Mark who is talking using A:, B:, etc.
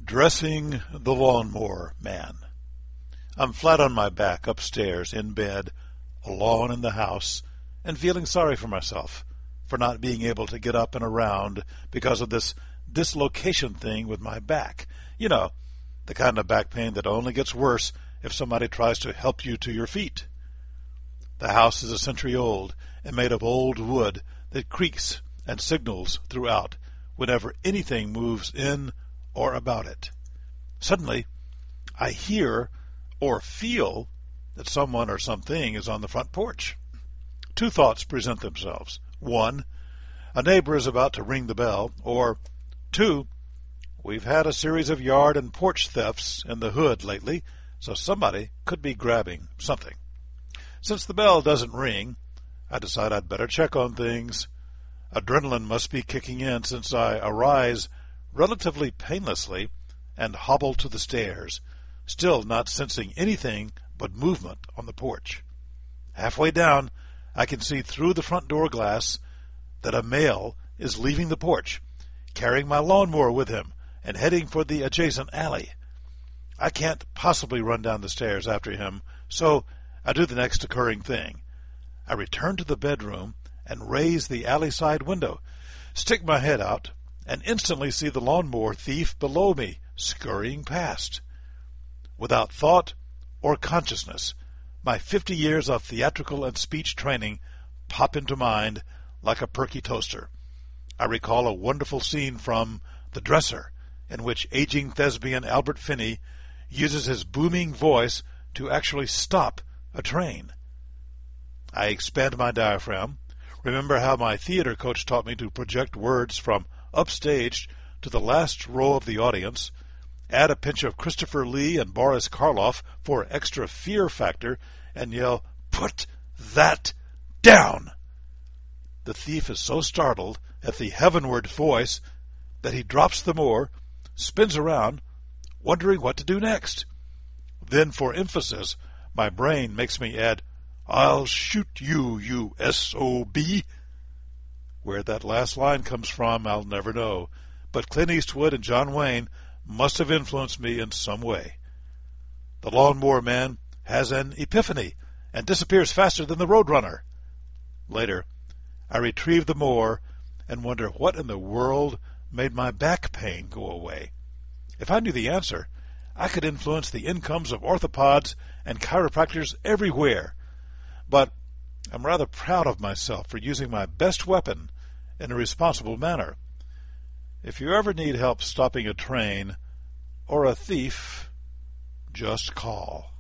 A: Dressing the Lawnmower Man. I'm flat on my back upstairs in bed, alone in the house, and feeling sorry for myself for not being able to get up and around because of this dislocation thing with my back. You know, the kind of back pain that only gets worse if somebody tries to help you to your feet. The house is a century old and made of old wood that creaks and signals throughout whenever anything moves in or about it. Suddenly, I hear or feel that someone or something is on the front porch. Two thoughts present themselves. One, a neighbor is about to ring the bell, or two, we've had a series of yard and porch thefts in the hood lately, so somebody could be grabbing something. Since the bell doesn't ring, I decide I'd better check on things. Adrenaline must be kicking in since I arise relatively painlessly and hobble to the stairs, still not sensing anything but movement on the porch. Halfway down, I can see through the front door glass that a male is leaving the porch, carrying my lawnmower with him and heading for the adjacent alley. I can't possibly run down the stairs after him, so I do the next occurring thing. I return to the bedroom and raise the alley side window, stick my head out, and instantly see the lawnmower thief below me scurrying past. Without thought or consciousness, my 50 years of theatrical and speech training pop into mind like a perky toaster. I recall a wonderful scene from The Dresser, in which aging thespian Albert Finney uses his booming voice to actually stop a train. I expand my diaphragm, remember how my theater coach taught me to project words from upstage to the last row of the audience, add a pinch of Christopher Lee and Boris Karloff for extra fear factor, and yell, "Put that down!" The thief is so startled at the heavenward voice that he drops the mower, spins around, wondering what to do next. Then, for emphasis, my brain makes me add, "I'll shoot you, you S.O.B." Where that last line comes from, I'll never know, but Clint Eastwood and John Wayne must have influenced me in some way. The Lawnmower Man has an epiphany and disappears faster than the Roadrunner. Later, I retrieve the mower and wonder what in the world made my back pain go away. If I knew the answer, I could influence the incomes of orthopods and chiropractors everywhere. But I'm rather proud of myself for using my best weapon in a responsible manner. If you ever need help stopping a train or a thief, just call.